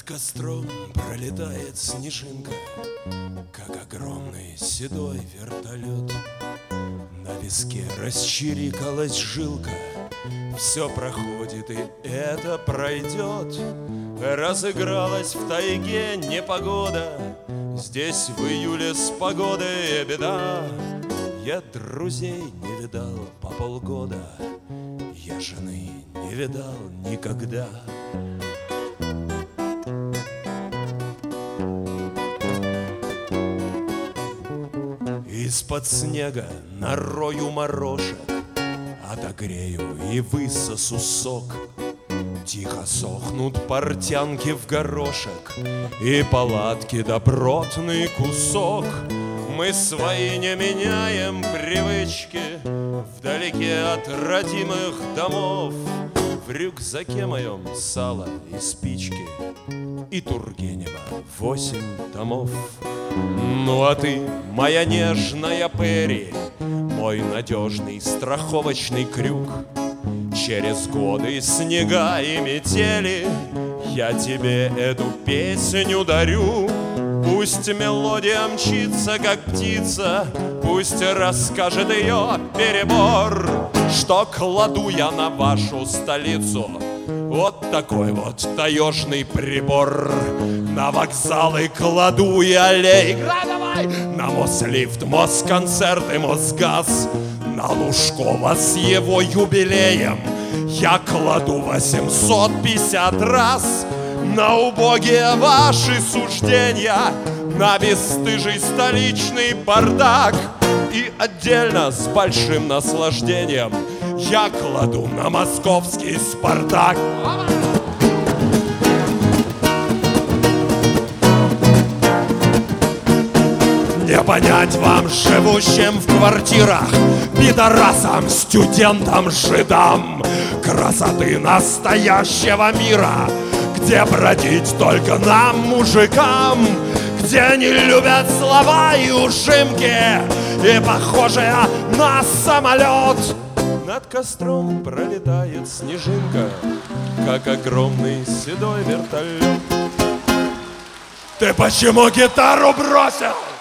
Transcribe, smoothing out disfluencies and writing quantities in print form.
костром пролетает снежинка, как огромный седой вертолет. На виске расчирикалась жилка, все проходит и это пройдет. Разыгралась в тайге непогода, здесь в июле с погодой беда. Я друзей не видал по полгода, я жены не видал никогда. Из-под снега нарою морожек, отогрею и высосу сок. Тихо сохнут портянки в горошек и палатки добротный кусок. Мы свои не меняем привычки вдалеке от родимых домов. В рюкзаке моем сало и спички и Тургенева 8 томов. Ну а ты, моя нежная Перри, мой надежный страховочный крюк. Через годы, снега и метели я тебе эту песню дарю. Пусть мелодия мчится, как птица, пусть расскажет ее перебор, что кладу я на вашу столицу вот такой вот таежный прибор. На вокзалы кладу я аллей, играй давай! На Мослифт, Москонцерт и Мосгаз, на Лужкова с его юбилеем я кладу 850 раз. На убогие ваши суждения, на бесстыжий столичный бардак. И отдельно с большим наслаждением я кладу на московский Спартак. Не понять вам, живущим в квартирах, пидорасам, студентам, жидам, красоты настоящего мира, где бродить только нам, мужикам, где не любят слова и ужимки, и похожие на самолет. Над костром пролетает снежинка, как огромный седой вертолет. Ты почему гитару бросил?